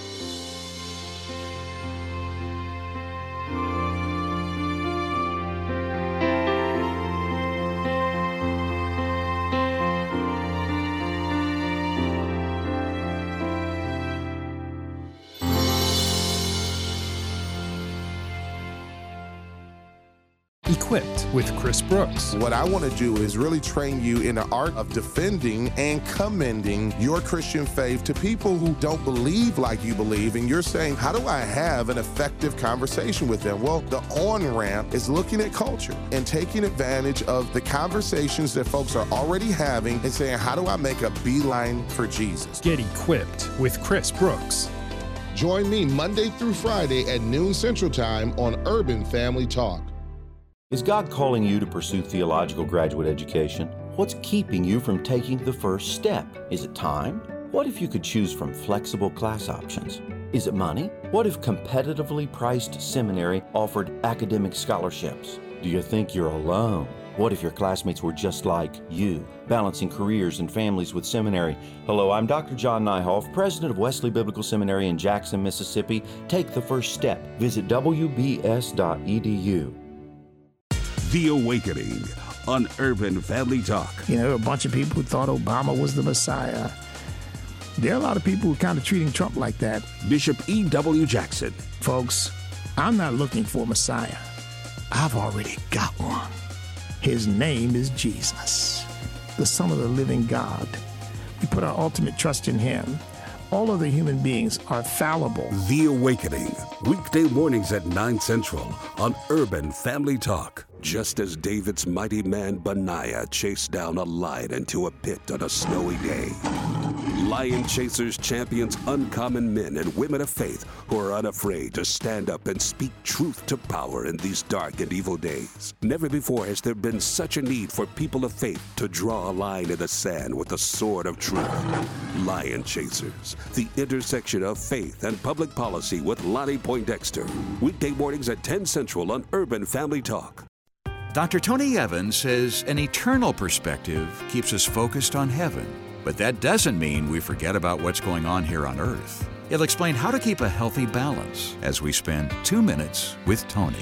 Speaker 12: Equipped with Chris Brooks.
Speaker 13: What I want to do is really train you in the art of defending and commending your Christian faith to people who don't believe like you believe. And you're saying, how do I have an effective conversation with them? Well, the on-ramp is looking at culture and taking advantage of the conversations that folks are already having and saying, how do I make a beeline for Jesus?
Speaker 12: Get equipped with Chris Brooks.
Speaker 13: Join me Monday through Friday at noon Central Time on Urban Family Talk.
Speaker 14: Is God calling you to pursue theological graduate education? What's keeping you from taking the first step? Is it time? What if you could choose from flexible class options? Is it money? What if competitively priced seminary offered academic scholarships? Do you think you're alone? What if your classmates were just like you, balancing careers and families with seminary? Hello, I'm Doctor John Nyhoff, president of Wesley Biblical Seminary in Jackson, Mississippi. Take the first step. Visit w b s dot e d u.
Speaker 7: The Awakening on Urban Family Talk.
Speaker 15: You know, a bunch of people who thought Obama was the Messiah. There are a lot of people who are kind of treating Trump like that.
Speaker 7: Bishop E W. Jackson.
Speaker 15: Folks, I'm not looking for a Messiah. I've already got one. His name is Jesus, the Son of the living God. We put our ultimate trust in him. All other human beings are fallible.
Speaker 7: The Awakening, weekday mornings at nine Central on Urban Family Talk. Just as David's mighty man Benaiah chased down a lion into a pit on a snowy day, Lion Chasers champions uncommon men and women of faith who are unafraid to stand up and speak truth to power in these dark and evil days. Never before has there been such a need for people of faith to draw a line in the sand with the sword of truth. Lion Chasers, the intersection of faith and public policy with Lonnie Poindexter. Weekday mornings at ten Central on Urban Family Talk.
Speaker 16: Doctor Tony Evans says an eternal perspective keeps us focused on heaven. But that doesn't mean we forget about what's going on here on Earth. He'll explain how to keep a healthy balance as we spend two minutes with Tony.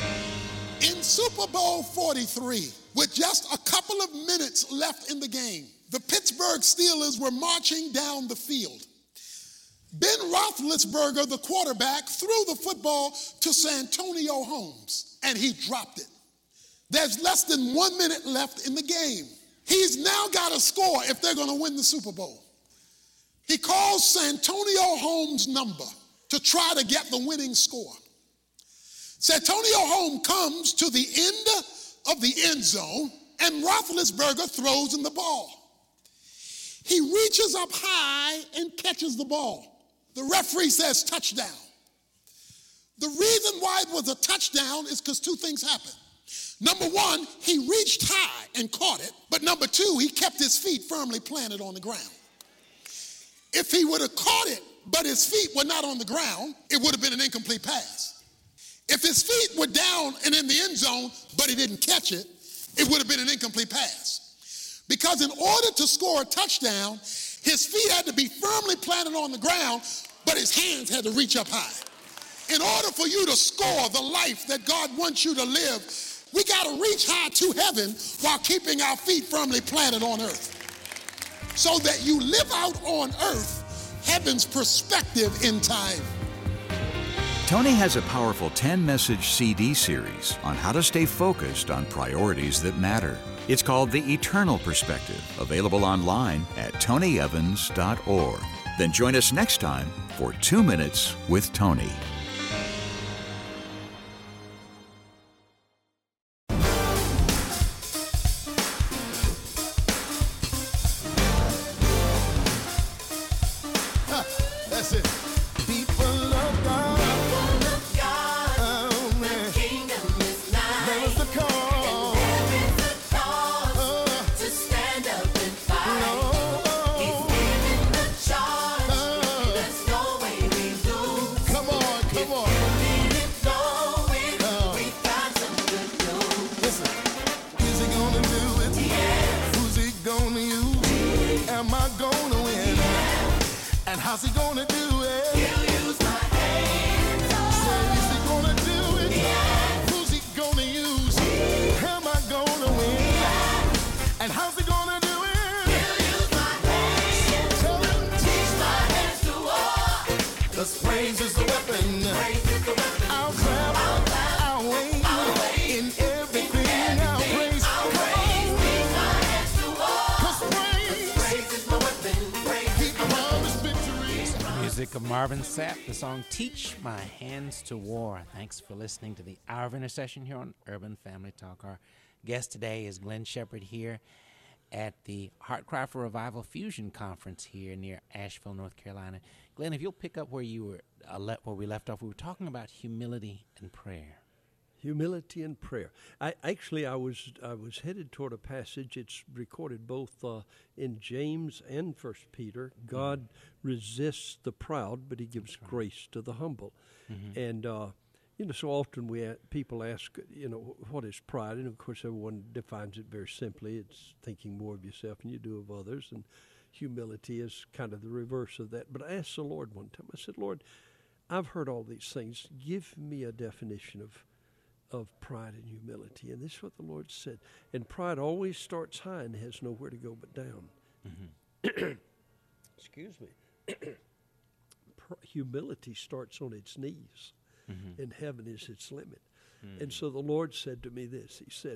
Speaker 17: In Super Bowl forty-three, with just a couple of minutes left in the game, the Pittsburgh Steelers were marching down the field. Ben Roethlisberger, the quarterback, threw the football to Santonio Holmes, and he dropped it. There's less than one minute left in the game. He's now got to score if they're going to win the Super Bowl. He calls Santonio Holmes' number to try to get the winning score. Santonio Holmes comes to the end of the end zone, and Roethlisberger throws in the ball. He reaches up high and catches the ball. The referee says touchdown. The reason why it was a touchdown is because two things happened. Number one, he reached high and caught it, but number two, he kept his feet firmly planted on the ground. If he would have caught it, but his feet were not on the ground, it would have been an incomplete pass. If his feet were down and in the end zone, but he didn't catch it, it would have been an incomplete pass. Because in order to score a touchdown, his feet had to be firmly planted on the ground, but his hands had to reach up high. In order for you to score the life that God wants you to live, we got to reach high to heaven while keeping our feet firmly planted on earth, so that you live out on earth heaven's perspective in time.
Speaker 16: Tony has a powerful ten-message C D series on how to stay focused on priorities that matter. It's called The Eternal Perspective, available online at tony evans dot org. Then join us next time for Two Minutes with Tony.
Speaker 1: Of Marvin Sapp, the song Teach My Hands to War. Thanks for listening to the Hour of Intercession here on Urban Family Talk. Our guest today is Glenn Shepherd here at the Heart Cry for Revival Fusion Conference here near Asheville, North Carolina. Glenn, if you'll pick up where you were, uh, le- where we left off, we were talking about humility and prayer.
Speaker 11: Humility and prayer. I actually I was I was headed toward a passage. It's recorded both uh, in James and First Peter. God mm-hmm. resists the proud, but He gives right. grace to the humble. Mm-hmm. And uh, You know, so often we a- people ask, you know, what is pride? And of course, everyone defines it very simply. It's thinking more of yourself than you do of others. And humility is kind of the reverse of that. But I asked the Lord one time, I said, Lord, I've heard all these things. Give me a definition of of pride and humility. And this is what the Lord said. And pride always starts high and has nowhere to go but down. Mm-hmm. Excuse me. Humility starts on its knees, mm-hmm. and heaven is its limit. Mm-hmm. And so the Lord said to me this. He said,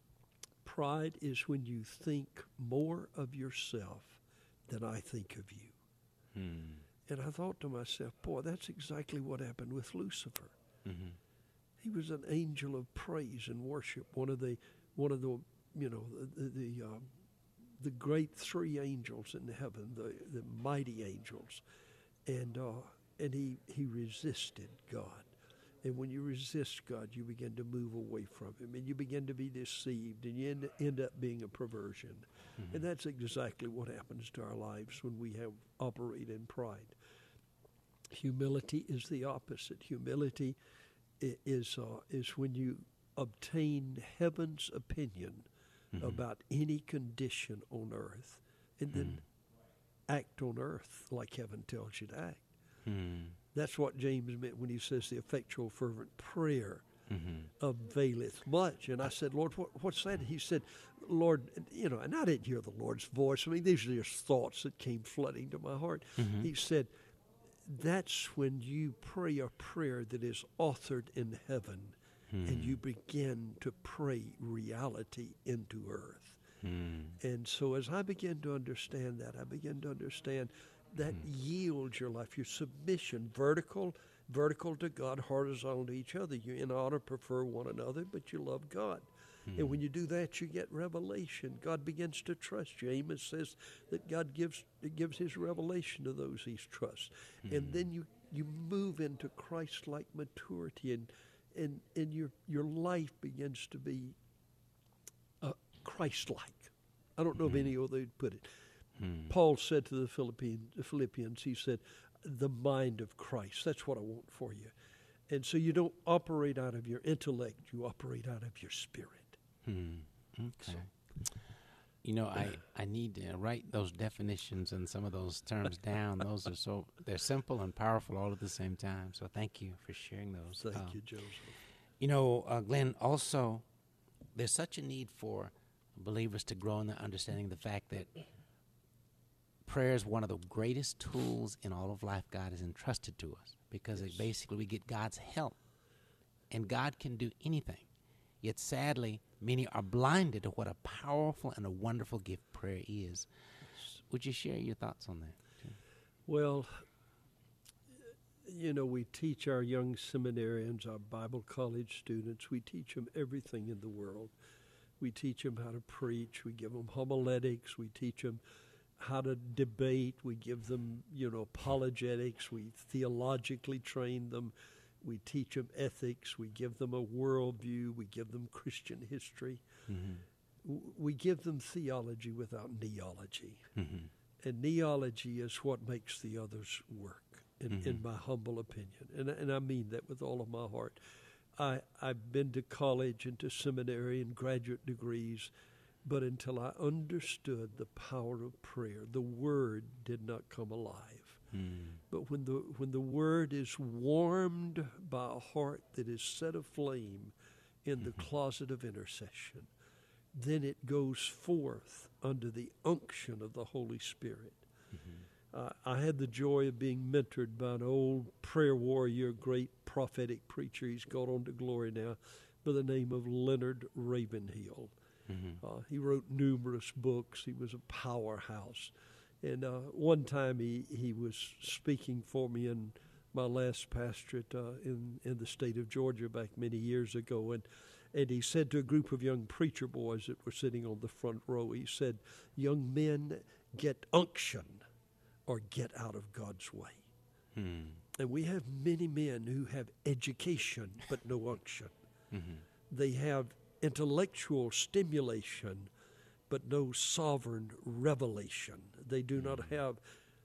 Speaker 11: pride is when you think more of yourself than I think of you. Mm-hmm. And I thought to myself, boy, that's exactly what happened with Lucifer. Mm-hmm. He was an angel of praise and worship, one of the, one of the, you know, the the, uh, the great three angels in heaven, the, the mighty angels, and uh, and he he resisted God, and when you resist God, you begin to move away from Him, and you begin to be deceived, and you end, end up being a perversion, mm-hmm. and that's exactly what happens to our lives when we have operate in pride. Humility is the opposite. Humility is uh, is when you obtain heaven's opinion mm-hmm. about any condition on earth, and mm-hmm. then act on earth like heaven tells you to act. Mm-hmm. That's what James meant when he says the effectual fervent prayer mm-hmm. availeth much. And I said, Lord, what, what's that? He said, Lord, you know, and I didn't hear the Lord's voice. I mean, these are just thoughts that came flooding to my heart. Mm-hmm. He said, that's when you pray a prayer that is authored in heaven, hmm. and you begin to pray reality into earth. Hmm. And so as I begin to understand that, I begin to understand that hmm. yields your life, your submission, vertical, vertical to God, horizontal to each other. You in honor prefer one another, but you love God. Mm-hmm. And when you do that, you get revelation. God begins to trust you. Amos says that God gives gives His revelation to those He trusts. Mm-hmm. And then you, you move into Christ-like maturity, and and, and your your life begins to be uh, Christ-like. I don't know mm-hmm. of any other way to put it. Mm-hmm. Paul said to the Philippians, the Philippians, he said, the mind of Christ. That's what I want for you. And so you don't operate out of your intellect, you operate out of your spirit.
Speaker 1: Hmm. Okay. So, you know, I, I need to write those definitions and some of those terms down. Those are so, they're simple and powerful all at the same time. So thank you for sharing those.
Speaker 11: Thank
Speaker 1: um,
Speaker 11: you, Joseph.
Speaker 1: You know, uh, Glenn, also, there's such a need for believers to grow in the understanding of the fact that prayer is one of the greatest tools in all of life God has entrusted to us, because yes. it basically we get God's help, and God can do anything. Yet sadly, many are blinded to what a powerful and a wonderful gift prayer is. Would you share your thoughts on that?
Speaker 11: Well, you know, we teach our young seminarians, our Bible college students, we teach them everything in the world. We teach them how to preach. We give them homiletics. We teach them how to debate. We give them, you know, apologetics. We theologically train them. We teach them ethics. We give them a worldview. We give them Christian history. Mm-hmm. W- we give them theology without neology. Mm-hmm. And neology is what makes the others work, in, mm-hmm. in my humble opinion. And, and I mean that with all of my heart. I, I've been to college and to seminary and graduate degrees, but until I understood the power of prayer, the Word did not come alive. Mm. But when the when the Word is warmed by a heart that is set aflame in the mm-hmm. closet of intercession, then it goes forth under the unction of the Holy Spirit. Mm-hmm. Uh, I had the joy of being mentored by an old prayer warrior, great prophetic preacher. He's gone on to glory now, by the name of Leonard Ravenhill. Mm-hmm. Uh, he wrote numerous books. He was a powerhouse. And uh, one time he, he was speaking for me in my last pastorate uh, in, in the state of Georgia back many years ago. And, and he said to a group of young preacher boys that were sitting on the front row, he said, young men, get unction or get out of God's way. Hmm. And we have many men who have education but no unction. Mm-hmm. They have intellectual stimulation but no sovereign revelation. They do not have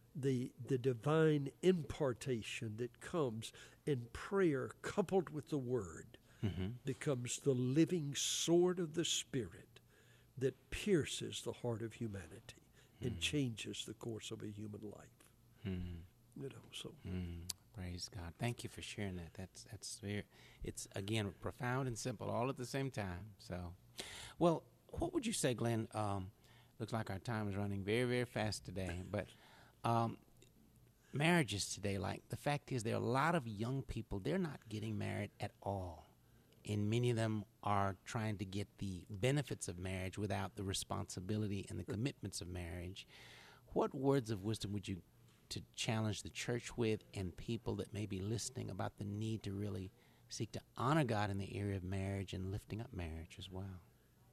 Speaker 11: the the divine impartation that comes in prayer coupled with the Word
Speaker 1: Mhm.
Speaker 11: becomes the living sword of the Spirit that pierces the heart of humanity and changes the course of a human life.
Speaker 1: Mhm.
Speaker 11: You know, so
Speaker 1: Mm, praise God. Thank you for sharing that. That's that's very. It's again profound and simple all at the same time. So, well, what would you say, Glenn? Um, looks like our time is running very very fast today. But um, marriages today, like the fact is, there are a lot of young people. They're not getting married at all, and many of them are trying to get the benefits of marriage without the responsibility and the commitments of marriage. What words of wisdom would you to challenge the church with and people that may be listening about the need to really seek to honor God in the area of marriage and lifting up marriage as well?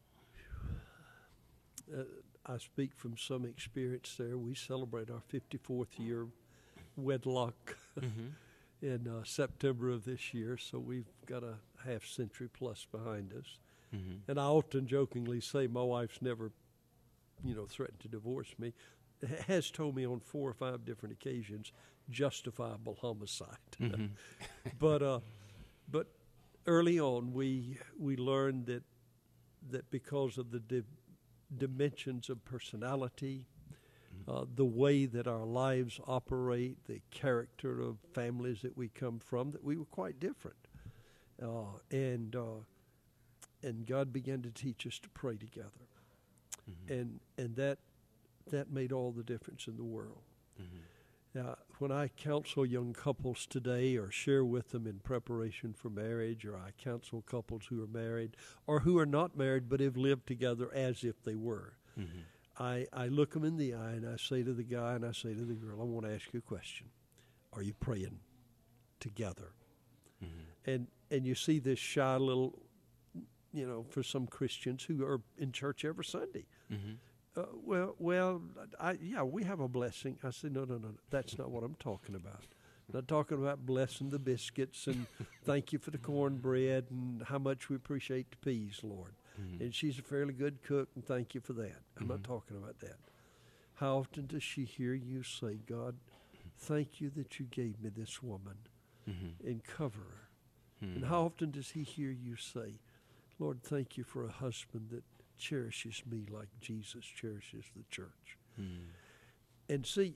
Speaker 11: uh, I speak from some experience there. We celebrate our fifty-fourth year wedlock
Speaker 1: Mhm.
Speaker 11: in uh, September of this year, so we've got a half century plus behind us.
Speaker 1: Mhm.
Speaker 11: And I often jokingly say my wife's never, you know, threatened to divorce me. Has told me on four or five different occasions justifiable homicide.
Speaker 1: Mhm.
Speaker 11: but uh, but early on we we learned that that because of the di- dimensions of personality, uh, the way that our lives operate, the character of families that we come from, that we were quite different. Uh, and uh, and God began to teach us to pray together, and and that that made all the difference in the world. Now, when I counsel young couples today or share with them in preparation for marriage, or I counsel couples who are married or who are not married but have lived together as if they were,
Speaker 1: Mhm.
Speaker 11: I, I look them in the eye and I say to the guy and I say to the girl, I want to ask you a question. Are you praying together? And and you see this shy little, you know, for some Christians who are in church every Sunday.
Speaker 1: Mhm.
Speaker 11: Uh, well, well, I, yeah, we have a blessing. I said, no, no, no, no, that's not what I'm talking about. I'm not talking about blessing the biscuits and thank you for the cornbread and how much we appreciate the peas, Lord.
Speaker 1: Mhm.
Speaker 11: And she's a fairly good cook, and thank you for that. I'm not
Speaker 1: Mhm.
Speaker 11: talking about that. How often does she hear you say, God, thank you that you gave me this woman,
Speaker 1: Mhm.
Speaker 11: and cover her? And
Speaker 1: Mhm.
Speaker 11: how often does he hear you say, Lord, thank you for a husband that cherishes me like Jesus cherishes the church?
Speaker 1: Mhm.
Speaker 11: And see,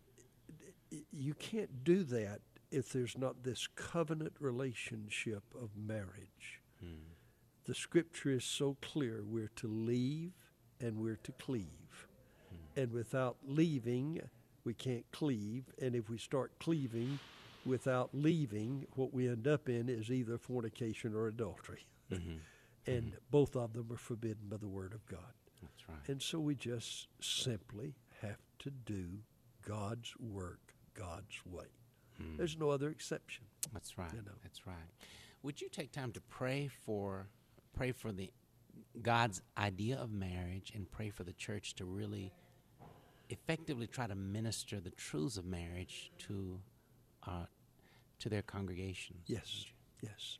Speaker 11: you can't do that if there's not this covenant relationship of marriage.
Speaker 1: Mhm.
Speaker 11: The scripture is so clear. We're to leave and we're to cleave. And without leaving, we can't cleave. And if we start cleaving without leaving, what we end up in is either fornication or adultery.
Speaker 1: Mhm.
Speaker 11: And both of them are forbidden by the Word of God.
Speaker 1: That's right.
Speaker 11: And so we just simply have to do God's work God's way.
Speaker 1: Hmm.
Speaker 11: There's no other exception.
Speaker 1: That's right.
Speaker 11: You know.
Speaker 1: That's right. Would you take time to pray for pray for the God's idea of marriage and pray for the church to really effectively try to minister the truths of marriage to uh, to their congregations?
Speaker 11: Yes, yes.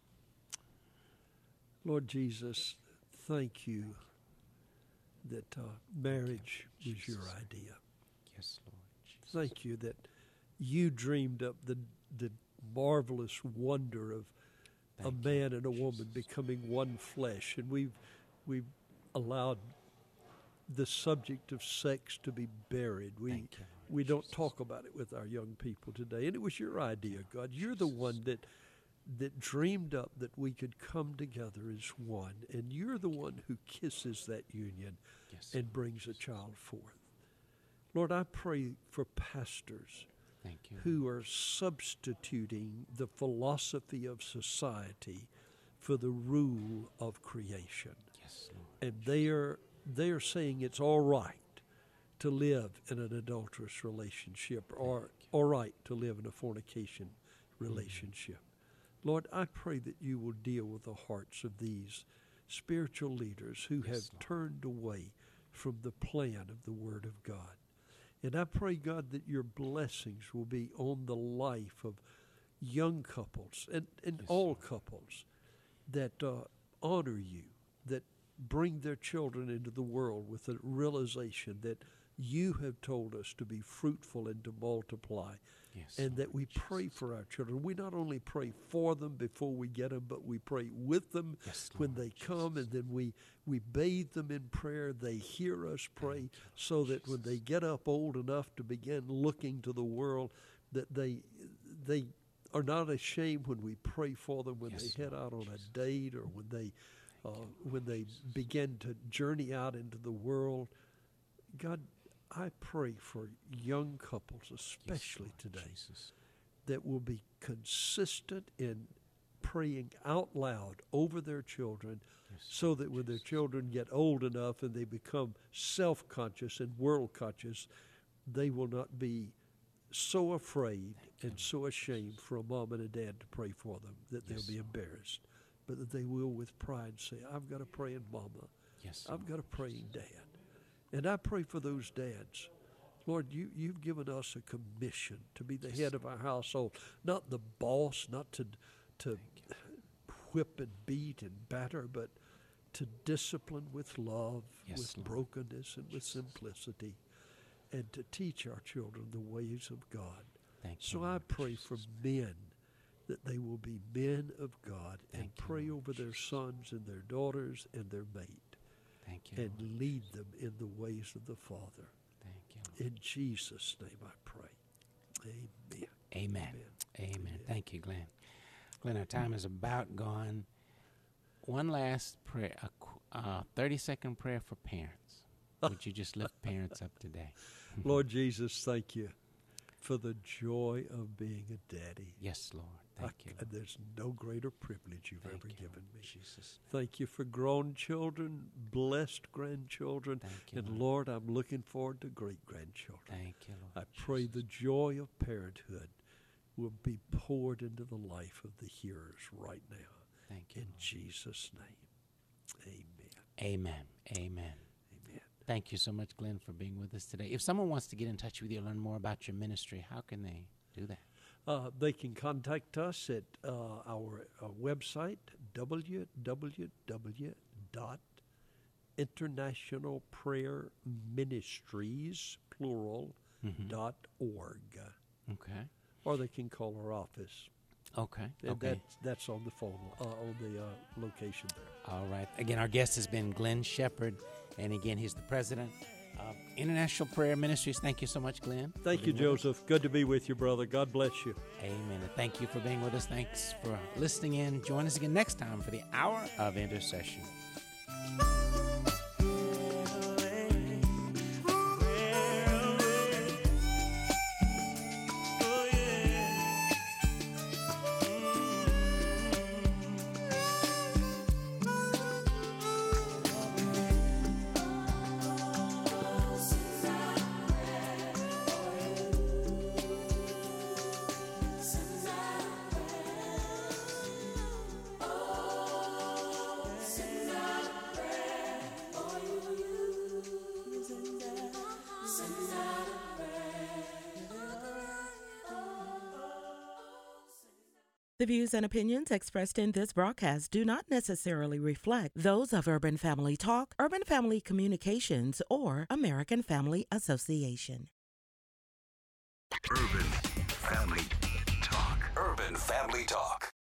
Speaker 11: Lord Jesus, thank you that uh, marriage was your idea.
Speaker 1: Yes, Lord. Jesus.
Speaker 11: Thank you that you dreamed up the the marvelous wonder of
Speaker 1: Thank
Speaker 11: a man and a woman becoming one flesh, and we've we've allowed the subject of sex to be buried. We
Speaker 1: Thank you, Lord
Speaker 11: we don't
Speaker 1: Jesus.
Speaker 11: talk about it with our young people today, and it was your idea, God. You're the one that that dreamed up that we could come together as one, and you're the one who kisses that union
Speaker 1: Yes.
Speaker 11: and brings a child forth. Lord, I pray for pastors
Speaker 1: Thank you.
Speaker 11: who are substituting the philosophy of society for the rule of creation.
Speaker 1: Yes, Lord.
Speaker 11: And they are they are saying it's all right to live in an adulterous relationship, or all right to live in a fornication relationship. Lord, I pray that you will deal with the hearts of these spiritual leaders who
Speaker 1: Yes,
Speaker 11: have
Speaker 1: Lord.
Speaker 11: turned away from the plan of the Word of God. And I pray, God, that your blessings will be on the life of young couples and, and
Speaker 1: Yes,
Speaker 11: all
Speaker 1: Lord.
Speaker 11: couples that uh, honor you, that bring their children into the world with a realization that you have told us to be fruitful and to multiply.
Speaker 1: Yes,
Speaker 11: and that we pray for our children. We not only pray for them before we get them, but we pray with them
Speaker 1: yes,
Speaker 11: when they come, and then we, we bathe them in prayer. They hear us pray so that when they get up old enough to begin looking to the world, that they they are not ashamed when we pray for them, when yes, they head out on Jesus. a date, or when they uh, when they begin to journey out into the world. God, I pray for young couples, especially yes, today, Jesus. that will be consistent in praying out loud over their children, yes, so that when their children get old enough and they become self-conscious and world-conscious, they will not be so afraid and so ashamed for a mom and a dad to pray for them that yes, they'll be embarrassed, but that they will with pride say, I've got a praying mama,
Speaker 1: yes,
Speaker 11: I've got a praying dad. And I pray for those dads. Lord, you, you've given us a commission to be the yes, head of our household, not the boss, not to to whip and beat and batter, but to discipline with love,
Speaker 1: yes,
Speaker 11: with
Speaker 1: Lord.
Speaker 11: brokenness and with
Speaker 1: Jesus.
Speaker 11: simplicity, and to teach our children the ways of God.
Speaker 1: Thank
Speaker 11: so
Speaker 1: you,
Speaker 11: I
Speaker 1: Lord
Speaker 11: pray
Speaker 1: Jesus.
Speaker 11: for men, that they will be men of God,
Speaker 1: Thank
Speaker 11: and
Speaker 1: you,
Speaker 11: pray
Speaker 1: Lord
Speaker 11: over their
Speaker 1: Jesus.
Speaker 11: sons and their daughters and their mate.
Speaker 1: Thank you,
Speaker 11: and
Speaker 1: Lord
Speaker 11: lead
Speaker 1: Jesus.
Speaker 11: them in the ways of the Father.
Speaker 1: Thank you, Lord.
Speaker 11: In Jesus' name I pray. Amen.
Speaker 1: Amen. Amen. Amen. Amen. Thank you, Glenn. Glenn, our time is about gone. One last prayer, a uh, thirty-second prayer for parents. Would you just lift parents up today?
Speaker 11: Lord Jesus, thank you for the joy of being a daddy.
Speaker 1: Yes, Lord. Thank
Speaker 11: I,
Speaker 1: you.
Speaker 11: And there's no greater privilege you've
Speaker 1: Thank
Speaker 11: ever
Speaker 1: you,
Speaker 11: given me.
Speaker 1: Jesus.
Speaker 11: Thank you for grown children, blessed grandchildren.
Speaker 1: Thank you,
Speaker 11: and
Speaker 1: Lord.
Speaker 11: Lord, I'm looking forward to great grandchildren.
Speaker 1: Thank you, Lord.
Speaker 11: I pray the joy of parenthood will be poured into the life of the hearers right now.
Speaker 1: Thank you,
Speaker 11: In
Speaker 1: Lord.
Speaker 11: Jesus' name, amen.
Speaker 1: Amen. Amen.
Speaker 11: Amen.
Speaker 1: Thank you so much, Glenn, for being with us today. If someone wants to get in touch with you, learn more about your ministry, how can they do that?
Speaker 11: Uh, they can contact us at uh, our uh, website, w w w dot international prayer ministries, plural,
Speaker 1: mm-hmm.
Speaker 11: dot org.
Speaker 1: Okay.
Speaker 11: Or they can call our office.
Speaker 1: Okay.
Speaker 11: And
Speaker 1: okay.
Speaker 11: that's, that's on the phone, uh, on the uh, location there.
Speaker 1: All right. Again, our guest has been Glenn Shepherd, and again, he's the president of International Prayer Ministries. Thank you so much, Glenn.
Speaker 11: Thank you, Joseph. Good to be with you, brother. God bless you.
Speaker 1: Amen. And thank you for being with us. Thanks for listening in. Join us again next time for the Hour of Intercession.
Speaker 18: The views and opinions expressed in this broadcast do not necessarily reflect those of Urban Family Talk, Urban Family Communications, or American Family Association.
Speaker 7: Urban Family Talk. Urban Family Talk.